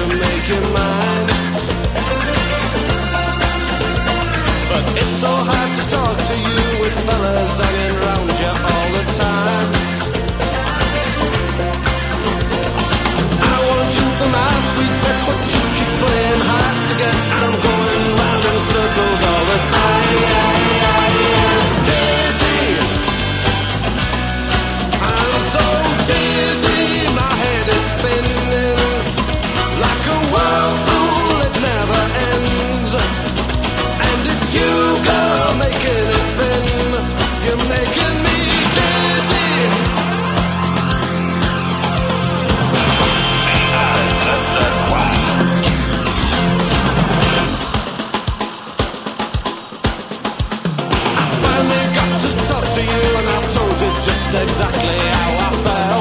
to make you mine. But it's so hard to talk to you with fellas hanging round you all the time. I want you for my sweet pet, but you keep playing hard to get. I'm going round in circles all the time. Daisy, I'm so dizzy, my head is spinning like a whirlpool that never ends. And it's you, girl, making it spin. You're making me dizzy. I finally got to talk to you, and I've told you just exactly how I felt.